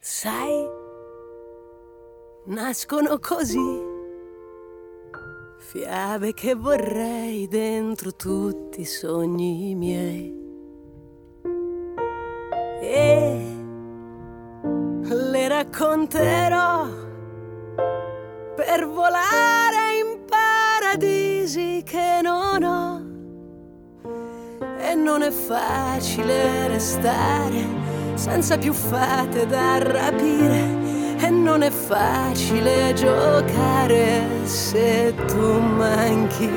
Sai, nascono così fiabe che vorrei dentro tutti i sogni miei, e le racconterò per volare in paradisi che non ho. E non è facile restare senza più fate da rapire, e non è facile giocare se tu manchi.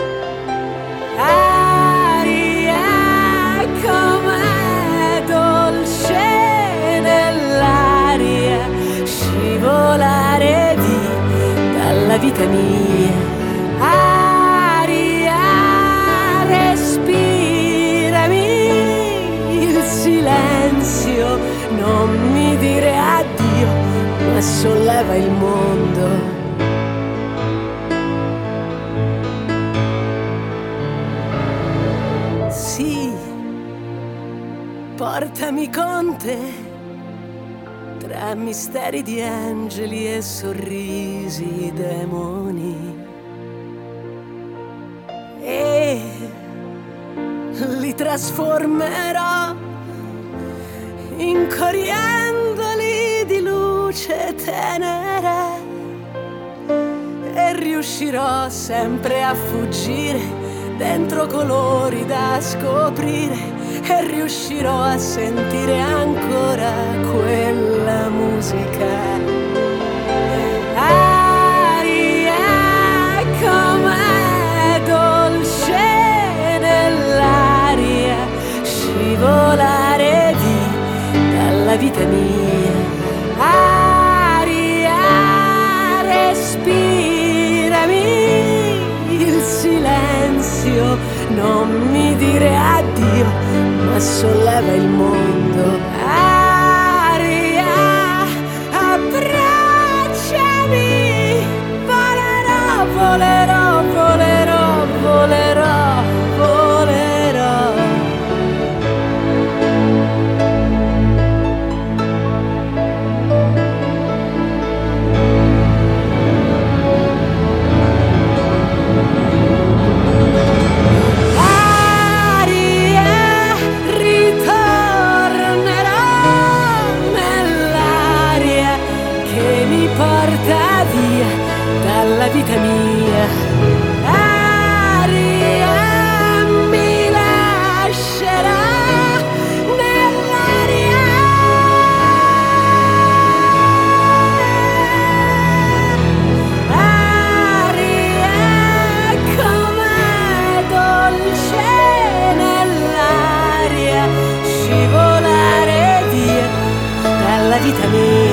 Aria com'è dolce nell'aria, scivolare via dalla vita mia. Aria, respirami il silenzio, non mi dire addio, ma solleva il mondo. Sì, portami con te tra misteri di angeli e sorrisi di demoni, e li trasformerò in coriandoli di luce tenera, e riuscirò sempre a fuggire dentro colori da scoprire, e riuscirò a sentire ancora quella musica. Aria com'è dolce nell'aria, scivolare via dalla vita mia. Aria, respirami il silenzio, non mi dire addio, ma solleva il mondo. Aria, abbracciami, volerò, volerò, volerò, volerò, volerò. Porta via dalla vita mia. Aria mi lascerà nell'aria. Aria com'è dolce nell'aria, scivolare via dalla vita mia.